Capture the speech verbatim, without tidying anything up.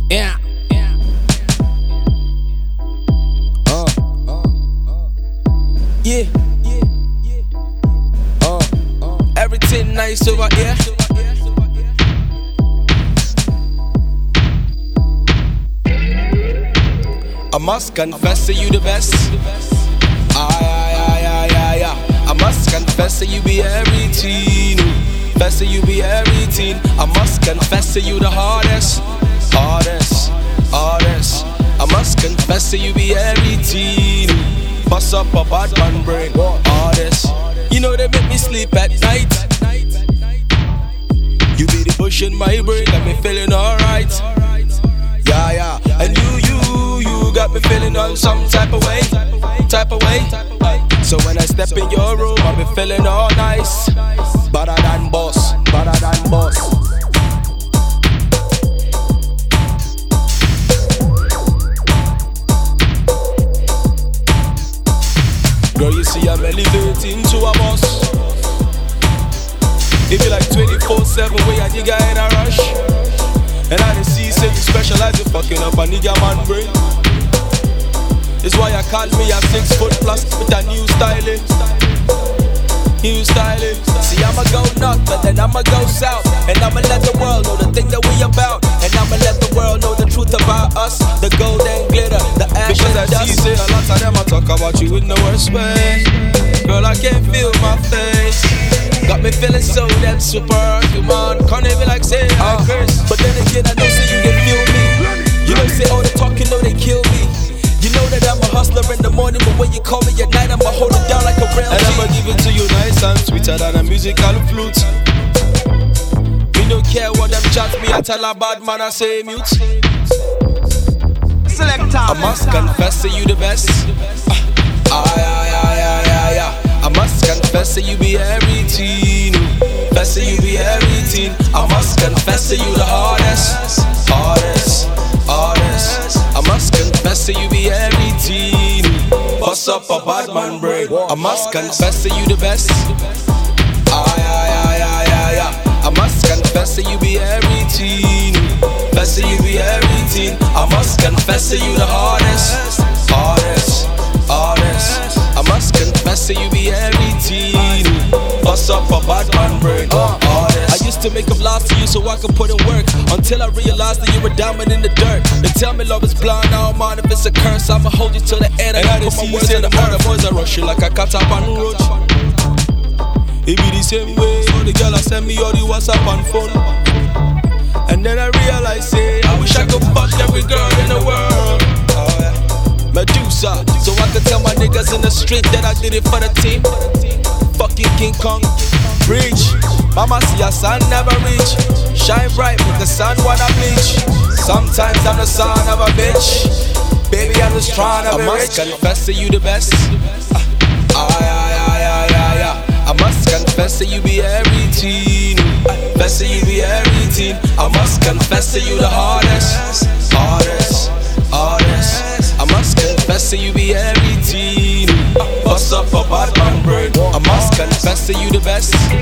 Yeah. Uh. Yeah. Uh. Everything nice over here. I must confess that you the best. Aye, aye, aye, aye, aye, aye. I must confess that you be everything. Confess that you be everything. I must confess that you the hardest. Hardest, hardest. I must confess that you be everything. Bust up a bad man brain. Hardest. You know they make me sleep at night. You be the bush in my brain, got me feeling alright. Yeah, yeah. And you, you, you got me feeling on some type of way, type of way. So when I step in your room, I be feeling all nice. Better than boss, better than boss. Girl, you see I'm elevating to a boss. If you like twenty-four seven, way a nigga in a rush. And I didn't see say you specialize in fucking up a nigga man brain. It's why I call me a six foot plus with a new styling. New styling. See I'ma go north, but then I'ma go south. And I'ma let the world know the thing that we about. And I'ma let the world know the truth about us. The gold and glitter, the ash because and dust. Because I see say a lot of them I talk about you in the worst way. Girl, I can't feel my face. Got me feeling so damn superhuman. Can't even like say I uh, curse. But then again I know say you can feel me. You know say all the talking know they kill me. You know that I'm a hustler in the morning, but when you call me at night I'ma hold it down like a real G. And I'ma give it to you nice and sweeter than a musical flute. Me don't care what them chat me, I tell a bad man I say mute. Selector, I must confess that you the best. Aye, aye, aye, aye, aye, aye. I must confess that you be everything. Confess that you be everything. I must confess that you the hardest. Hardest, hardest. I must confess that you be everything. Bust up a bad man brain. I must confess that you the best. Aye, aye, aye, aye, aye, aye. I must confess that you be everything. Confess that you be everything. I must confess that you the hardest. Hardest, hardest. I must confess that you be everything. Bust up a bad man brain. Uh, I used to make up lies to you so I could put in work. Until I realized that you were diamond in the dirt. They tell me love is blind, I don't mind if it's a curse. I'ma hold you till the end and, and I put my words in the murder. Boys are rushing like a cat up on the road. It be the same way. So the girl I send me all the WhatsApp and phone. And then I realize, say, I wish I could fuck every girl in the world. Medusa, so I could tell my niggas in the street that I did it for the team. Fucking King Kong, reach. Mama see a sun never reach. Shine bright, make the sun wanna bleach. Sometimes I'm the son of a bitch. Baby, I'm just trying to be rich. I must confess that you the best. Aye, aye, aye, aye, aye, aye. I must confess that you be everything. Confess that you be everything. I must confess that you the hardest. Hardest, hardest. I must confess that you be everything. Bust up a bad man brain. I must confess that you the best.